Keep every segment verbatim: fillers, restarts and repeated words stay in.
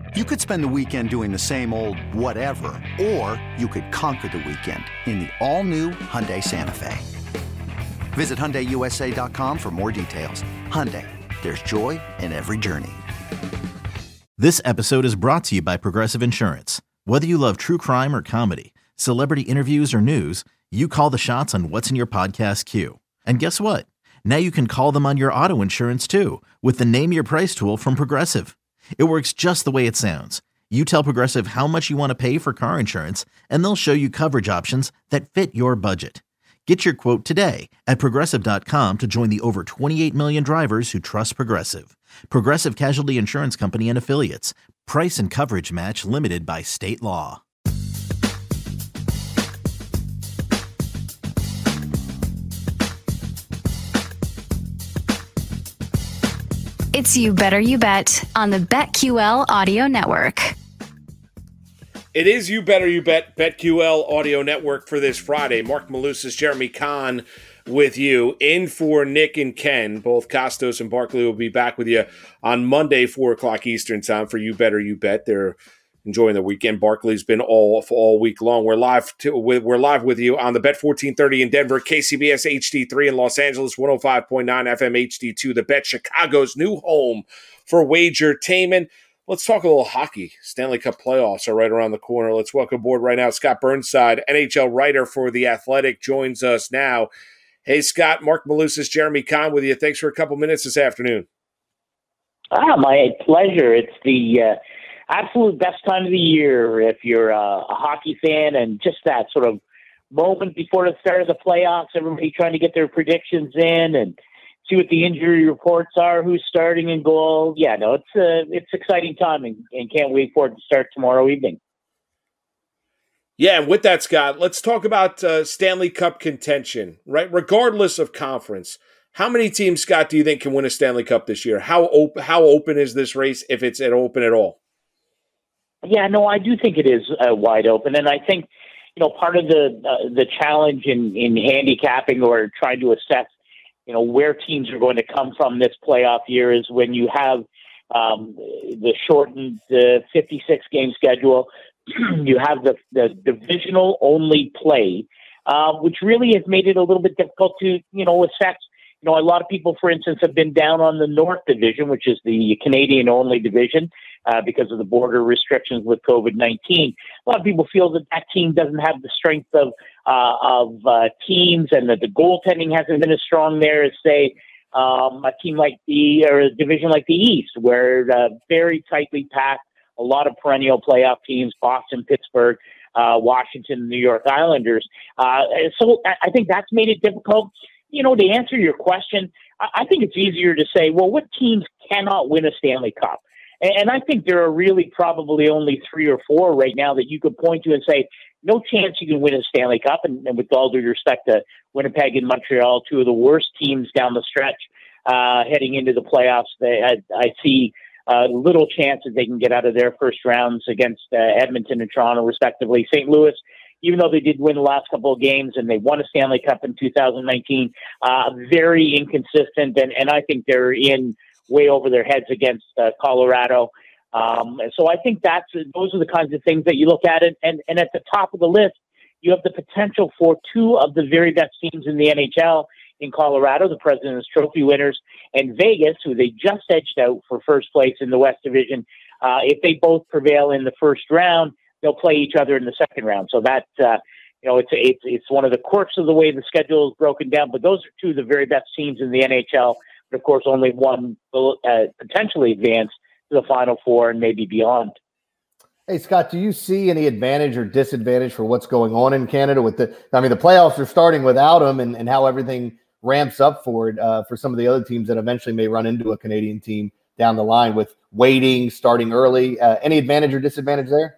You could spend the weekend doing the same old whatever, or you could conquer the weekend in the all-new Hyundai Santa Fe. Visit Hyundai U S A dot com for more details. Hyundai, there's joy in every journey. This episode is brought to you by Progressive Insurance. Whether you love true crime or comedy, celebrity interviews or news, you call the shots on what's in your podcast queue. And guess what? Now you can call them on your auto insurance too with the Name Your Price tool from Progressive. It works just the way it sounds. You tell Progressive how much you want to pay for car insurance, and they'll show you coverage options that fit your budget. Get your quote today at Progressive dot com to join the over twenty-eight million drivers who trust Progressive. Progressive Casualty Insurance Company and Affiliates. Price and coverage match limited by state law. It's You Better You Bet on the BetQL Audio Network. It is You Better You Bet, BetQL Audio Network for this Friday. Mark Malusis, Jeremy Kahn with you. In for Nick and Ken. Both Costos and Barkley will be back with you on Monday, four o'clock Eastern time for You Better You Bet. They're enjoying the weekend. Barkley's been off all week long. We're live to, we're live with you on the Bet fourteen thirty in Denver, K C B S H D three in Los Angeles, one oh five point nine F M H D two, the Bet Chicago's new home for wagertainment. Let's talk a little hockey. Stanley Cup playoffs are right around the corner. Let's welcome aboard right now Scott Burnside, N H L writer for The Athletic, joins us now. Hey, Scott, Mark Malusis, Jeremy Kahn with you. Thanks for a couple minutes this afternoon. Ah, my pleasure. It's the uh, absolute best time of the year if you're uh, a hockey fan, and just that sort of moment before the start of the playoffs, everybody trying to get their predictions in and see what the injury reports are, who's starting in goal. Yeah, no, it's uh, it's exciting time, and, and can't wait for it to start tomorrow evening. Yeah, and with that, Scott, let's talk about uh, Stanley Cup contention, right? Regardless of conference, how many teams, Scott, do you think can win a Stanley Cup this year? How op- how open is this race, if it's at open at all? Yeah, no, I do think it is uh, wide open, and I think you know part of the uh, the challenge in, in handicapping or trying to assess you know where teams are going to come from this playoff year is when you have um, the shortened uh, fifty-six game schedule. You have the, the divisional only play, uh, which really has made it a little bit difficult to, you know, assess. You know, a lot of people, for instance, have been down on the North Division, which is the Canadian only division, uh, because of the border restrictions with COVID nineteen. A lot of people feel that that team doesn't have the strength of uh, of uh, teams, and that the goaltending hasn't been as strong there as, say, um, a team like the or a division like the East, where uh, very tightly packed. A lot of perennial playoff teams, Boston, Pittsburgh, uh, Washington, New York Islanders. Uh, so I think that's made it difficult. You know, to answer your question, I think it's easier to say, well, what teams cannot win a Stanley Cup? And I think there are really probably only three or four right now that you could point to and say, no chance you can win a Stanley Cup. And, and with all due respect to Winnipeg and Montreal, two of the worst teams down the stretch uh, heading into the playoffs, they, I, I see Uh, little chance that they can get out of their first rounds against uh, Edmonton and Toronto, respectively. Saint Louis, even though they did win the last couple of games and they won a Stanley Cup in two thousand nineteen, uh, very inconsistent, and, and I think they're in way over their heads against uh, Colorado. Um, so I think that's those are the kinds of things that you look at it, and, and at the top of the list, you have the potential for two of the very best teams in the N H L in Colorado, the President's Trophy winners, and Vegas, who they just edged out for first place in the West Division. Uh, if they both prevail in the first round, they'll play each other in the second round. So that, uh, you know, it's, it's, it's one of the quirks of the way the schedule is broken down, but those are two of the very best teams in the N H L. But of course, only one will uh, potentially advance to the Final Four and maybe beyond. Hey, Scott, do you see any advantage or disadvantage for what's going on in Canada with the, I mean, the playoffs are starting without them, and, and how everything ramps up for it uh, for some of the other teams that eventually may run into a Canadian team down the line with waiting, starting early. Uh, any advantage or disadvantage there?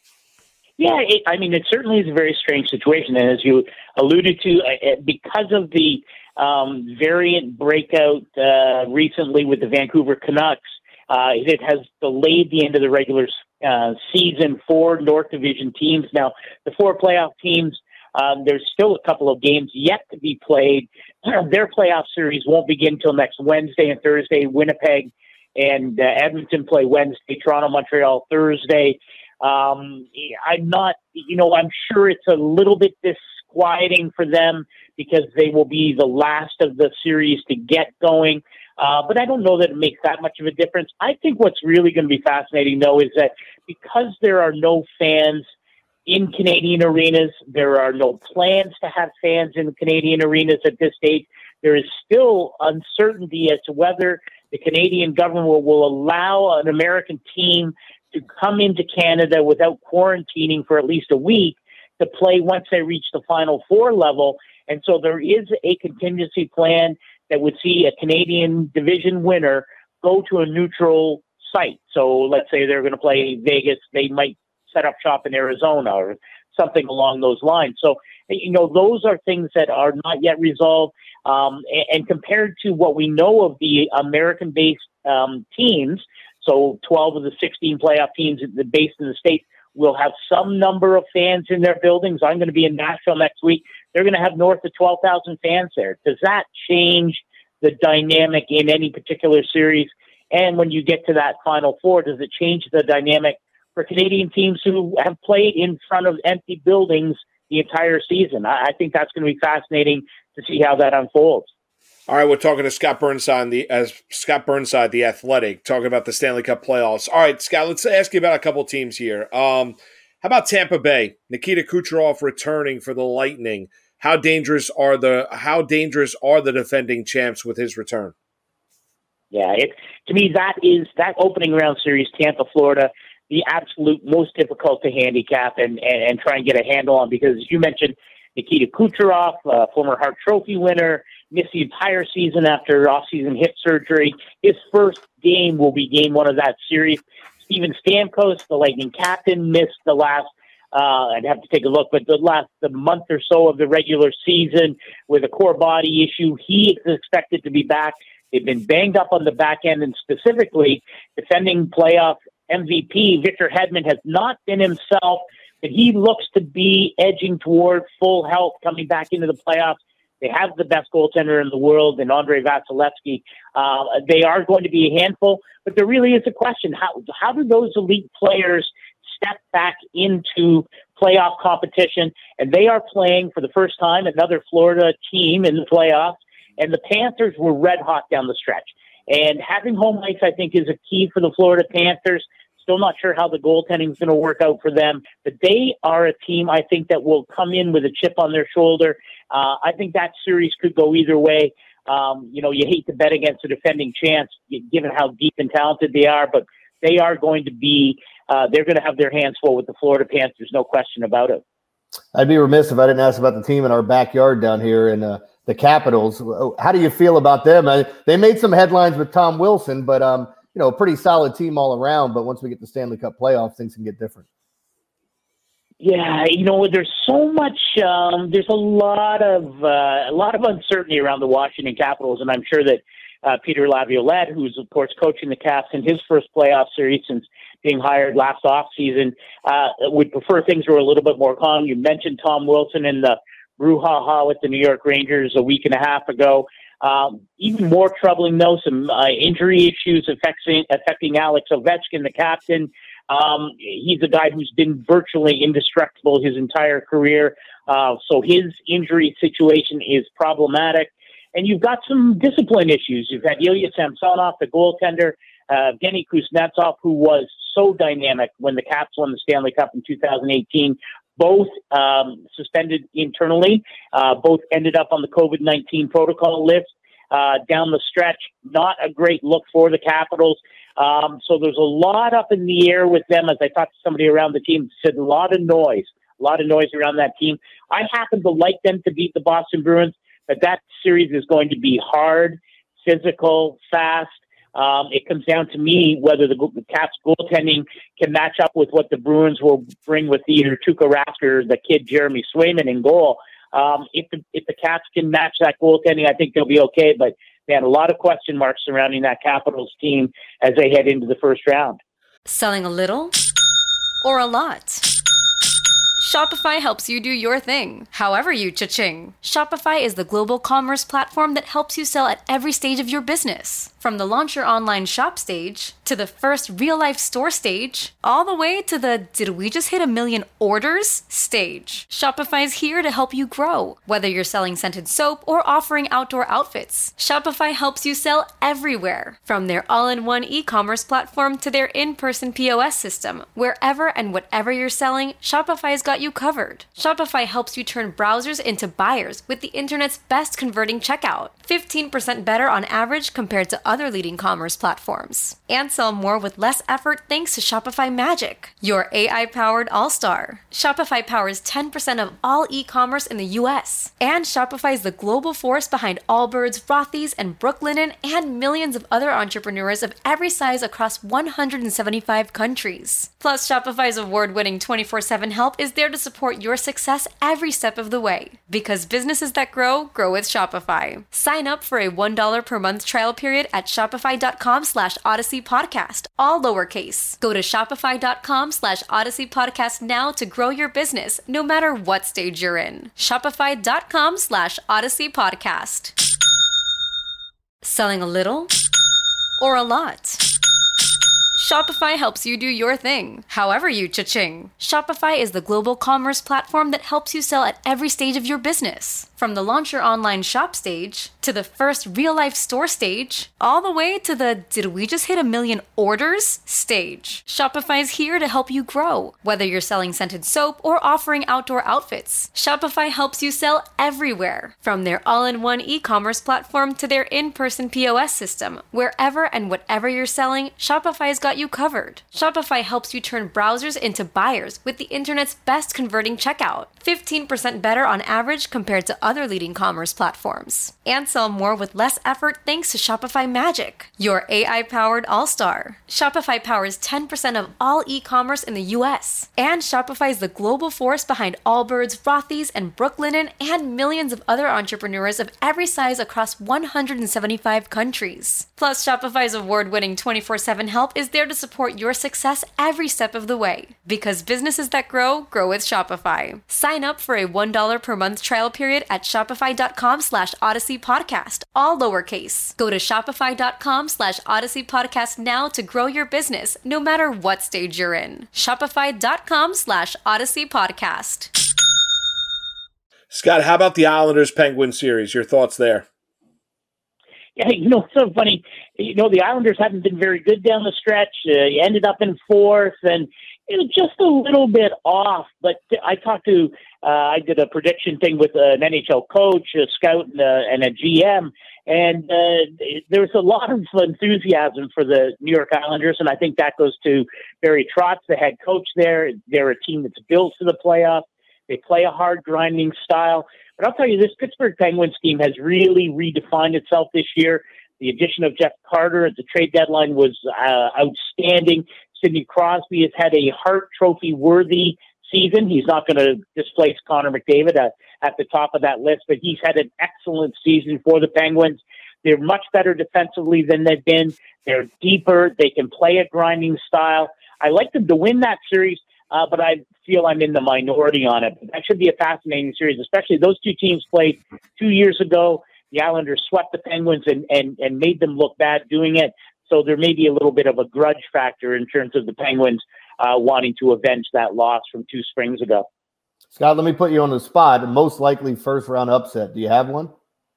Yeah, it, I mean, it certainly is a very strange situation. And as you alluded to, uh, because of the um, variant breakout uh, recently with the Vancouver Canucks, uh, it has delayed the end of the regular uh, season for North Division teams. Now, the four playoff teams, Um, there's still a couple of games yet to be played. Their playoff series won't begin until next Wednesday and Thursday. Winnipeg and uh, Edmonton play Wednesday, Toronto, Montreal Thursday. Um, I'm not, you know, I'm sure it's a little bit disquieting for them because they will be the last of the series to get going. Uh, but I don't know that it makes that much of a difference. I think what's really going to be fascinating, though, is that because there are no fans in Canadian arenas, there are no plans to have fans in Canadian arenas at this stage. There is still uncertainty as to whether the Canadian government will, will allow an American team to come into Canada without quarantining for at least a week to play once they reach the Final Four level. And so there is a contingency plan that would see a Canadian division winner go to a neutral site. So let's say they're going to play Vegas, they might set up shop in Arizona or something along those lines. So, you know, those are things that are not yet resolved. Um, and, and compared to what we know of the American-based um, teams, so twelve of the sixteen playoff teams based in the States will have some number of fans in their buildings. I'm going to be in Nashville next week. They're going to have north of twelve thousand fans there. Does that change the dynamic in any particular series? And when you get to that Final Four, does it change the dynamic for Canadian teams who have played in front of empty buildings the entire season? I, I think that's going to be fascinating to see how that unfolds. All right, we're talking to Scott Burnside, the as Scott Burnside, the Athletic, talking about the Stanley Cup playoffs. All right, Scott, let's ask you about a couple teams here. Um, how about Tampa Bay? Nikita Kucherov returning for the Lightning. How dangerous are the how dangerous are the defending champs with his return? Yeah, it, to me that is that opening round series, Tampa, Florida, the absolute most difficult to handicap and, and, and try and get a handle on, because as you mentioned, Nikita Kucherov, uh, former Hart Trophy winner, missed the entire season after off-season hip surgery. His first game will be game one of that series. Steven Stamkos, the Lightning captain, missed the last, uh, I'd have to take a look, but the last the month or so of the regular season with a core body issue. He is expected to be back. They've been banged up on the back end, and specifically defending playoff M V P Victor Hedman has not been himself, but he looks to be edging toward full health coming back into the playoffs. They have the best goaltender in the world in Andrei Vasilevsky. Uh, they are going to be a handful, but there really is a question. How, how do those elite players step back into playoff competition? And they are playing for the first time another Florida team in the playoffs, and the Panthers were red hot down the stretch. And having home ice, I think, is a key for the Florida Panthers. Still not sure how the goaltending is going to work out for them, but they are a team, I think, that will come in with a chip on their shoulder. Uh, I think that series could go either way. Um, you know, you hate to bet against a defending champs, given how deep and talented they are, but they are going to be, uh, they're going to have their hands full with the Florida Panthers, no question about it. I'd be remiss if I didn't ask about the team in our backyard down here in uh, the Capitals. How do you feel about them? I, they made some headlines with Tom Wilson, but um, you know, a pretty solid team all around. But once we get the Stanley Cup playoffs, things can get different. Yeah, you know, there's so much. Um, there's a lot of uh, a lot of uncertainty around the Washington Capitals, and I'm sure that uh, Peter Laviolette, who's of course coaching the Caps in his first playoff series since being hired last offseason, uh, would prefer things were a little bit more calm. You mentioned Tom Wilson and the brouhaha with the New York Rangers a week and a half ago. Um, even more troubling, though, some uh, injury issues affecting affecting Alex Ovechkin, the captain. Um, he's a guy who's been virtually indestructible his entire career, uh, so his injury situation is problematic. And you've got some discipline issues. You've had Ilya Samsonov, the goaltender, uh, Evgeny Kuznetsov, who was so dynamic when the Caps won the Stanley Cup in two thousand eighteen. Both um, suspended internally. Uh, both ended up on the COVID nineteen protocol list uh, down the stretch. Not a great look for the Capitals. Um, so there's a lot up in the air with them. As I talked to somebody around the team, said a lot of noise, a lot of noise around that team. I happen to like them to beat the Boston Bruins, but that series is going to be hard, physical, fast. Um, it comes down to me whether the, the Caps goaltending can match up with what the Bruins will bring with either Tuukka Rask or the kid Jeremy Swayman in goal. Um, if the if the Caps can match that goaltending, I think they'll be okay. But they had a lot of question marks surrounding that Capitals team as they head into the first round. Selling a little or a lot? Shopify helps you do your thing, however you cha-ching. Shopify is the global commerce platform that helps you sell at every stage of your business. From the launch your online shop stage, to the first real-life store stage, all the way to the did we just hit a million orders stage. Shopify is here to help you grow. Whether you're selling scented soap or offering outdoor outfits, Shopify helps you sell everywhere. From their all-in-one e-commerce platform to their in-person P O S system, wherever and whatever you're selling, Shopify's got you covered. Shopify helps you turn browsers into buyers with the internet's best converting checkout, fifteen percent better on average compared to other leading commerce platforms. And sell more with less effort thanks to Shopify Magic, your A I-powered all-star. Shopify powers ten percent of all e-commerce in the U S. And Shopify is the global force behind Allbirds, Rothy's, and Brooklinen, and millions of other entrepreneurs of every size across one hundred seventy-five countries. Plus, Shopify's award-winning twenty-four seven help is there to support your success every step of the way. Because businesses that grow, grow with Shopify. Sign up for a one dollar per month trial period at shopify.com slash Odyssey Podcast, all lowercase. Go to shopify.com slash Odyssey Podcast now to grow your business, no matter what stage you're in. Shopify.com slash Odyssey Podcast. Selling a little or a lot? Shopify helps you do your thing, however you cha-ching. Shopify is the global commerce platform that helps you sell at every stage of your business. From the launch your online shop stage, to the first real-life store stage, all the way to the did we just hit a million orders stage. Shopify is here to help you grow. Whether you're selling scented soap or offering outdoor outfits, Shopify helps you sell everywhere. From their all-in-one e-commerce platform to their in-person P O S system, wherever and whatever you're selling, Shopify's got you covered. Shopify helps you turn browsers into buyers with the internet's best converting checkout, fifteen percent better on average compared to other leading commerce platforms. And sell more with less effort thanks to Shopify Magic, your A I-powered all-star. Shopify powers ten percent of all e-commerce in the U S. And Shopify is the global force behind Allbirds, Rothy's, and Brooklinen, and millions of other entrepreneurs of every size across one hundred seventy-five countries. Plus, Shopify's award-winning twenty-four seven help is there to support your success every step of the way. Because businesses that grow, grow with Shopify. Sign up for a one dollar per month trial period at shopify.com slash Odyssey Podcast, all lowercase. Go to shopify.com slash Odyssey Podcast now to grow your business, no matter what stage you're in. Shopify.com slash Odyssey Podcast. Scott, how about the Islanders Penguins series? Your thoughts there? Yeah, you know, it's so funny. You know, the Islanders haven't been very good down the stretch. Uh, you ended up in fourth, and it was just a little bit off. But I talked to, uh, I did a prediction thing with an N H L coach, a scout, and a, and a G M, and uh, there was a lot of enthusiasm for the New York Islanders, and I think that goes to Barry Trotz, the head coach there. They're a team that's built for the playoffs. They play a hard, grinding style. But I'll tell you, this Pittsburgh Penguins team has really redefined itself this year. The addition of Jeff Carter at the trade deadline was uh, outstanding. Sidney Crosby has had a Hart Trophy-worthy season. He's not going to displace Connor McDavid at, at the top of that list, but he's had an excellent season for the Penguins. They're much better defensively than they've been. They're deeper. They can play a grinding style. I like them to win that series. Uh, but I feel I'm in the minority on it. That should be a fascinating series, especially those two teams played two years ago. The Islanders swept the Penguins and, and, and made them look bad doing it. So there may be a little bit of a grudge factor in terms of the Penguins uh, wanting to avenge that loss from two springs ago. Scott, let me put you on the spot. Most likely first round upset. Do you have one?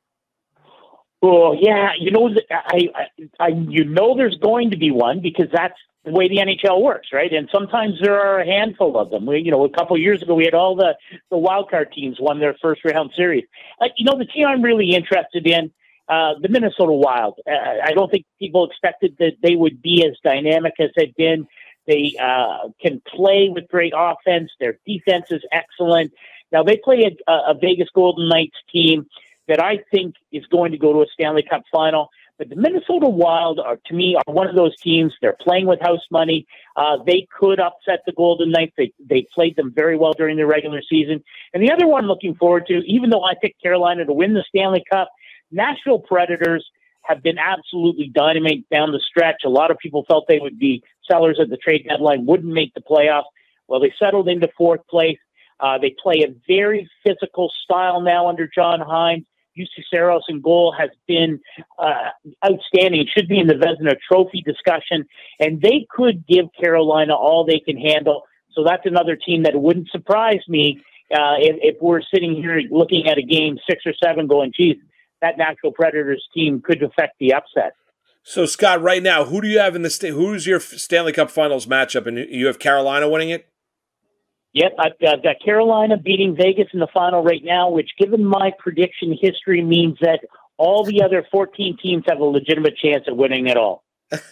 Oh, yeah. You know, I, I, I, you know there's going to be one because that's the way the N H L works, right? And sometimes there are a handful of them. We, you know, a couple of years ago, we had all the, the wild card teams won their first round series. Uh, you know, the team I'm really interested in, uh, the Minnesota Wild. Uh, I don't think people expected that they would be as dynamic as they've been. They uh, can play with great offense. Their defense is excellent. Now, they play a, a Vegas Golden Knights team that I think is going to go to a Stanley Cup final. But the Minnesota Wild, are, to me, are one of those teams. They're playing with house money. Uh, they could upset the Golden Knights. They they played them very well during the regular season. And the other one I'm looking forward to, even though I picked Carolina to win the Stanley Cup, Nashville Predators have been absolutely dynamite down the stretch. A lot of people felt they would be sellers at the trade deadline, wouldn't make the playoffs. Well, they settled into fourth place. Uh, they play a very physical style now under John Hines. Justiceros in goal has been uh, outstanding. Should be in the Vezina Trophy discussion, and they could give Carolina all they can handle. So that's another team that wouldn't surprise me uh, if, if we're sitting here looking at a game six or seven going, geez, that Nashville Predators team could affect the upset. So, Scott, right now, who do you have in the sta- who's your Stanley Cup Finals matchup? And you have Carolina winning it? Yep, I've got, I've got Carolina beating Vegas in the final right now, which, given my prediction history, means that all the other fourteen teams have a legitimate chance at winning it all.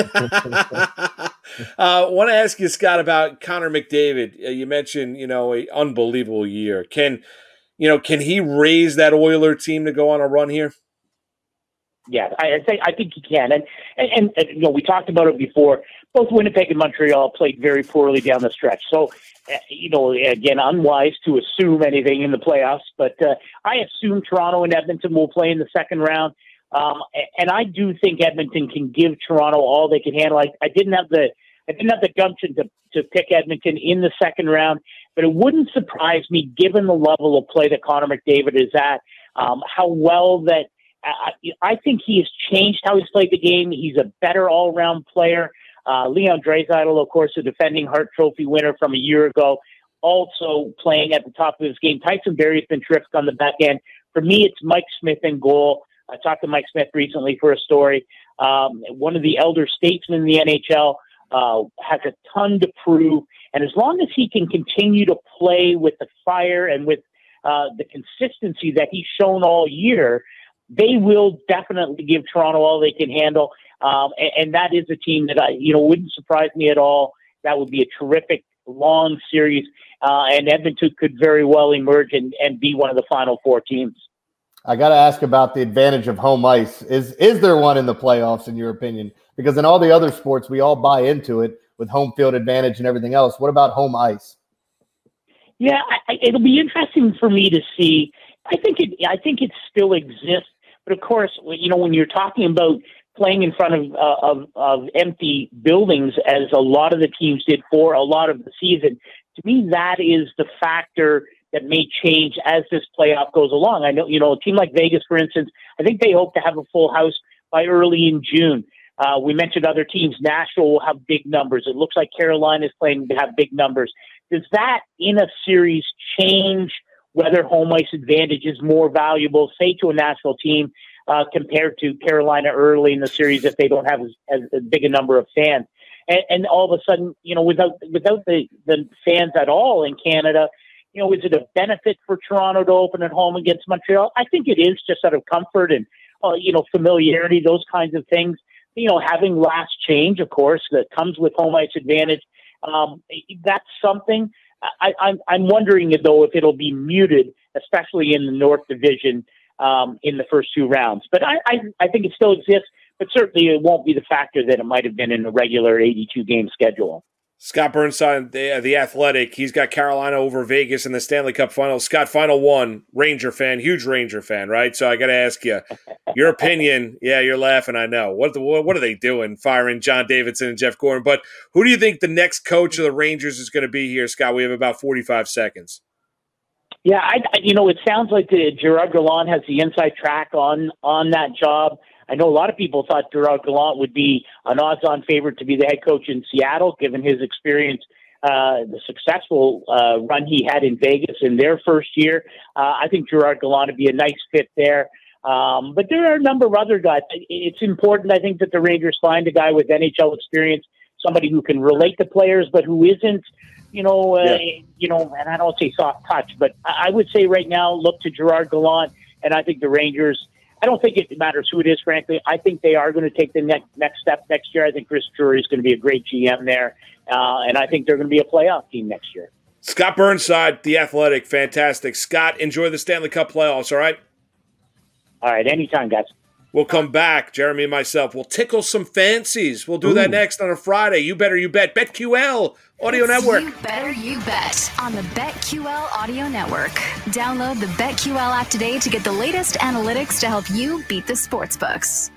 I uh, want to ask you, Scott, about Connor McDavid. Uh, you mentioned, you know, an unbelievable year. Can, you know, can he raise that Oiler team to go on a run here? Yeah, I, I think I think he can, and, and and you know we talked about it before. Both Winnipeg and Montreal played very poorly down the stretch, so uh, you know again unwise to assume anything in the playoffs. But uh, I assume Toronto and Edmonton will play in the second round, um, and I do think Edmonton can give Toronto all they can handle. I, I didn't have the I didn't have the gumption to to pick Edmonton in the second round, but it wouldn't surprise me given the level of play that Connor McDavid is at, um, how well that. I, I think he has changed how he's played the game. He's a better all-around player. Uh, Leon Draisaitl, of course, a defending Hart Trophy winner from a year ago, also playing at the top of his game. Tyson Barrie's been terrific on the back end. For me, it's Mike Smith in goal. I talked to Mike Smith recently for a story. Um, one of the elder statesmen in the N H L, uh, has a ton to prove. And as long as he can continue to play with the fire and with uh, the consistency that he's shown all year, they will definitely give Toronto all they can handle. Um, and, and that is a team that I, you know, wouldn't surprise me at all. That would be a terrific long series. Uh, and Edmonton could very well emerge and, and be one of the final four teams. I got to ask about the advantage of home ice. Is, is there one in the playoffs in your opinion? Because in all the other sports, we all buy into it with home field advantage and everything else. What about home ice? Yeah, I, it'll be interesting for me to see. I think it, I think it still exists. But of course, you know, when you're talking about playing in front of, uh, of of empty buildings, as a lot of the teams did for a lot of the season, to me that is the factor that may change as this playoff goes along. I know, you know, a team like Vegas, for instance, I think they hope to have a full house by early in June. Uh, we mentioned other teams. Nashville will have big numbers. It looks like Carolina is planning to have big numbers. Does that in a series change whether home ice advantage is more valuable, say, to a Nashville team uh, compared to Carolina early in the series if they don't have as, as big a number of fans? And, and all of a sudden, you know, without without the, the fans at all in Canada, you know, is it a benefit for Toronto to open at home against Montreal? I think it is, just out of comfort and, uh, you know, familiarity, those kinds of things. You know, having last change, of course, that comes with home ice advantage. Um, that's something. I, I'm, I'm wondering, though, if it'll be muted, especially in the North Division um, in the first two rounds. But I, I, I think it still exists, but certainly it won't be the factor that it might have been in a regular eighty-two game schedule. Scott Burnside, the, the Athletic, he's got Carolina over Vegas in the Stanley Cup Finals. Scott, Final One, Ranger fan, huge Ranger fan, right? So I got to ask you, your opinion. Yeah, you're laughing, I know. What the, what are they doing, firing John Davidson and Jeff Gordon? But who do you think the next coach of the Rangers is going to be here, Scott? We have about forty-five seconds. Yeah, I, I, you know, it sounds like the Gerard Gallant has the inside track on on that job. I know a lot of people thought Gerard Gallant would be an odds-on favorite to be the head coach in Seattle, given his experience, uh, the successful uh, run he had in Vegas in their first year. Uh, I think Gerard Gallant would be a nice fit there. Um, but there are a number of other guys. It's important, I think, that the Rangers find a guy with N H L experience, somebody who can relate to players, but who isn't, you know, uh, yeah. you know, and I don't say soft touch, but I would say right now, look to Gerard Gallant, and I think the Rangers. I don't think it matters who it is, frankly. I think they are going to take the next next step next year. I think Chris Drury is going to be a great G M there, uh, and I think they're going to be a playoff team next year. Scott Burnside, The Athletic, fantastic. Scott, enjoy the Stanley Cup playoffs, all right? All right, anytime, guys. We'll come back, Jeremy and myself. We'll tickle some fancies. We'll do Ooh. that next on a Friday. You Better You Bet. BetQL Audio it's Network. You Better You Bet on the BetQL Audio Network. Download the BetQL app today to get the latest analytics to help you beat the sportsbooks.